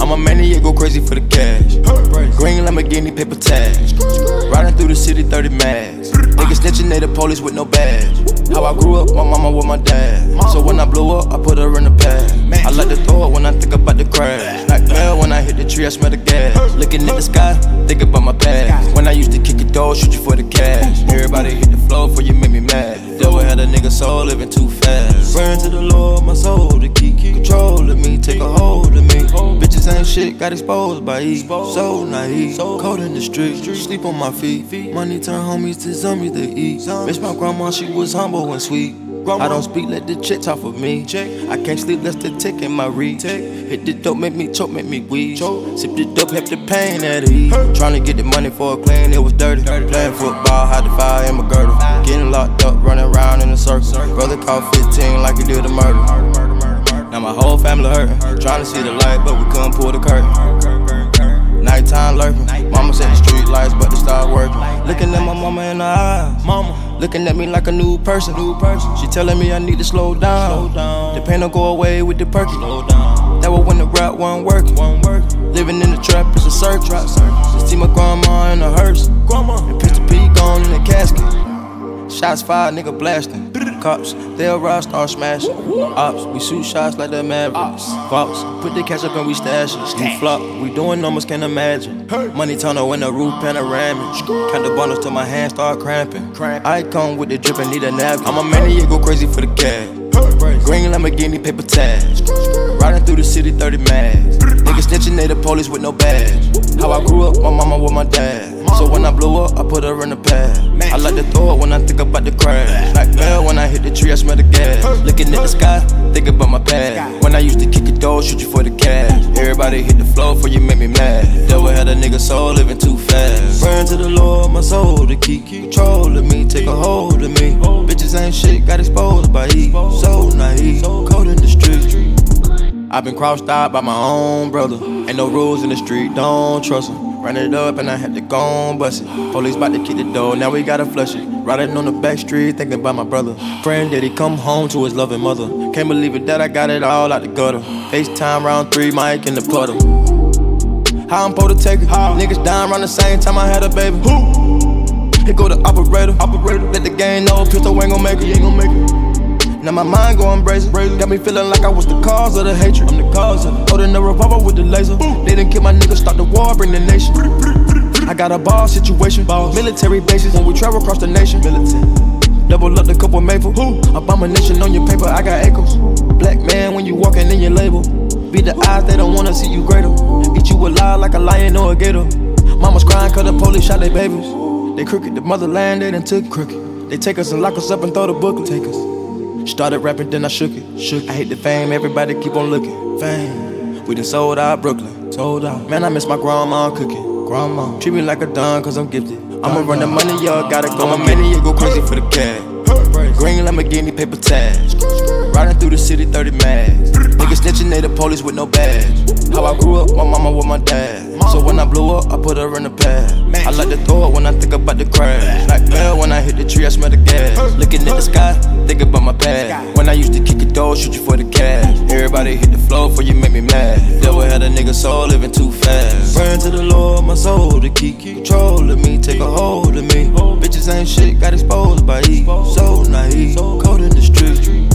I'm a maniac, go crazy for the cash. Green Lamborghini, paper tags. Riding through the city, 30 mags. Niggas snitching, they the police with no badge. How I grew up, my mama with my dad. So when I blew up, I put her in the pad. I like to throw it when I think about the crash. Nightmare when I hit the tree, I smell the gas. Looking at the sky, think about my past. When I used to kick it door, shoot you for the cash. Everybody hit the floor before you make me mad. Devil had a nigga soul living too fast. Praying to the Lord, my soul to keep control of me, take a hold of me. Bitches ain't shit, got exposed by E. So naive, cold in the street, sleep on my feet. Money turn homies to zombies to eat. Miss my grandma, she was humble and sweet. I don't speak, let the chick talk for me. I can't sleep, that's the tick in my reach. Hit the dope, make me choke, make me wheeze. Sip the dope, help the pain at ease. Tryna get the money for a clean, it was dirty. Playing football, hide the fire in my girdle. Getting locked up, running around in a circle. Brother caught 15 like he did a murder. Now my whole family hurting. Tryna see the light, but we couldn't pull the curtain. Nighttime lurking. Mama said the street lights, but they started working. Looking at my mama in the eyes. Looking at me like a new person. She telling me I need to slow down. The pain don't go away with the perky. That was when the rap wasn't working. Living in the trap is a circus. Just see my grandma in a hearse. And Pistol P gone in the casket. Shots fired, nigga blasting. Cops, they arrive, start smashing. Ops, we shoot shots like the Mavericks. Fox, put the cash up and we stash it. We flop, we doing numbers, can't imagine. Money tunnel in the roof panoramic. Count the bundles till my hands start cramping. I come with the drip and need a napkin. I'm a maniac, go crazy for the cash. Green Lamborghini, paper tags. Riding through the city, 30 mags. Niggas snitching, they the police with no badge. How I grew up, my mama with my dad. So when I blew up, I put her in the pad. I like to throw it when I think about the crash. Nightmare when I hit the tree, I smell the gas. Looking at the sky, think about my past. When I used to kick it door, shoot you for the cash. Everybody hit the floor before you make me mad. Devil had a nigga soul living too fast. Praying to the Lord, my soul to keep control of me, take a hold of me. Bitches ain't shit, got exposed by E. So naive, cold in the street. I've been crossed out by my own brother. Ain't no rules in the street, don't trust him. Ran it up and I had to go and bust it. Police bout to kick the door, now we gotta flush it. Riding on the back street, thinking about my brother. Praying that he come home to his loving mother. Can't believe it that I got it all out the gutter. FaceTime round 3, Mike in the puddle. How I'm supposed to take it? Niggas dying around the same time I had a baby. Here go the operator. Let the game know, pistol ain't gon' make it. Now my mind going brazen. Got me feeling like I was the cause of the hatred. I'm the cause of it. Holding the revolver with the laser. They didn't kill my niggas, start the war, bring the nation. I got a ball situation. Military bases when we travel across the nation. Double up the couple maple. Abomination on your paper, I got echoes. Black man when you walking in your label. Be the eyes, they don't wanna see you greater. Eat you alive like a lion or a gator. Mama's crying cause the police shot their babies. They crooked, the motherland, they done took crooked. They take us and lock us up and throw the booklet. Take us. Started rapping, then I shook it. I hate the fame, everybody keep on looking. Fame, we done sold out Brooklyn. Sold out. Man, I miss my grandma cooking. Grandma, treat me like a don, cause I'm gifted. I'ma run the money, y'all gotta go. I'm a maniac, go crazy for the cash. Green Lamborghini, paper tags. Riding through the city, 30 mags. Niggas snitching, they the police with no badge. How I grew up, my mama with my dad. So when I blew up, I put her in the pad. I like to throw it when I think about the crash. Nightmare when I hit the tree, I smell the gas. Looking at the sky, think about my past. When I used to kick it door, shoot you for the cash. Everybody hit the floor before you make me mad. Devil had a nigga soul living too fast. Praying to the Lord, my soul to keep control of me, take a hold of me. Bitches ain't shit, got exposed by E. So naive, cold in the street.